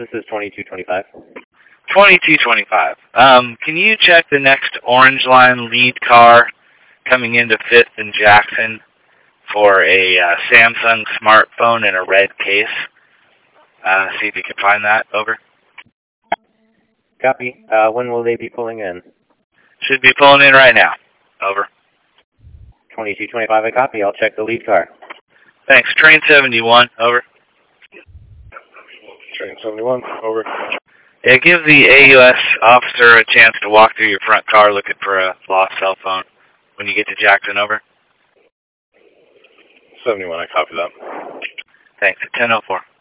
This is 2225. 2225. Can you check the next Orange Line lead car coming into 5th and Jackson for a Samsung smartphone in a red case? See if you can find that. Over. Copy. When will they be pulling in? Should be pulling in right now. Over. 2225, I copy. I'll check the lead car. Thanks. Train 71. Over. Train 71. Over. Yeah, give the AUS officer a chance to walk through your front car looking for a lost cell phone when you get to Jackson. Over. 71, I copy that. Thanks. At 10:04.